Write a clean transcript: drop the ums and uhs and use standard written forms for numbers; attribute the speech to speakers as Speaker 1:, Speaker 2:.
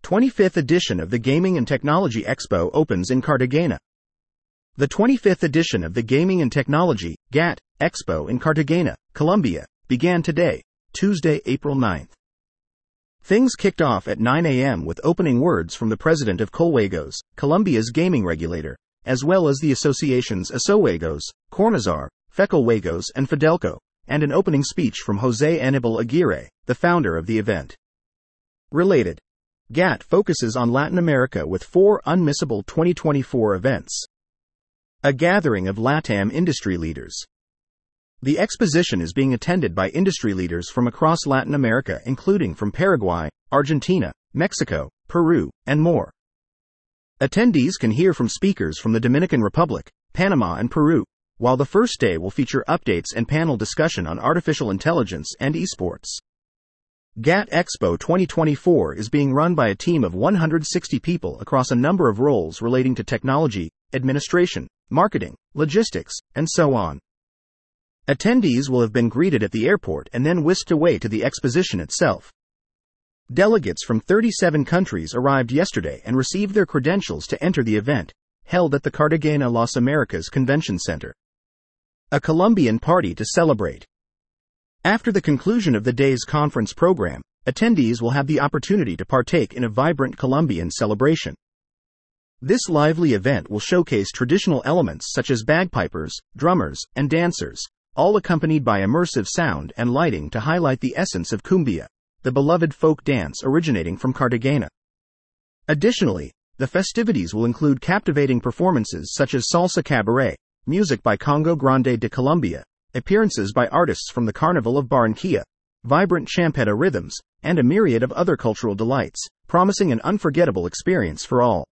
Speaker 1: 25th edition of the Gaming and Technology Expo opens in Cartagena. The 25th edition of the Gaming and Technology (GAT) Expo in Cartagena, Colombia, began today, Tuesday, April 9th. Things kicked off at 9 a.m. with opening words from the president of Coljuegos, Colombia's gaming regulator, as well as the associations Asojuegos, Cornazar, Fecoljuegos and Fidelco, and an opening speech from José Aníbal Aguirre, the founder of the event. Related. GAT focuses on Latin America with 4 unmissable 2024 events. A gathering of LATAM industry leaders. The exposition is being attended by industry leaders from across Latin America, including from Paraguay, Argentina, Mexico, Peru, and more. Attendees can hear from speakers from the Dominican Republic, Panama, and Peru, while the first day will feature updates and panel discussion on artificial intelligence and esports. GAT Expo 2024 is being run by a team of 160 people across a number of roles relating to technology, administration, marketing, logistics, and so on. Attendees will have been greeted at the airport and then whisked away to the exposition itself. Delegates from 37 countries arrived yesterday and received their credentials to enter the event, held at the Cartagena Las Americas Convention Center. A Colombian party to celebrate. After the conclusion of the day's conference program, attendees will have the opportunity to partake in a vibrant Colombian celebration. This lively event will showcase traditional elements such as bagpipers, drummers, and dancers, all accompanied by immersive sound and lighting to highlight the essence of cumbia, the beloved folk dance originating from Cartagena. Additionally, the festivities will include captivating performances such as salsa cabaret, music by Congo Grande de Colombia, appearances by artists from the Carnival of Barranquilla, vibrant champeta rhythms, and a myriad of other cultural delights, promising an unforgettable experience for all.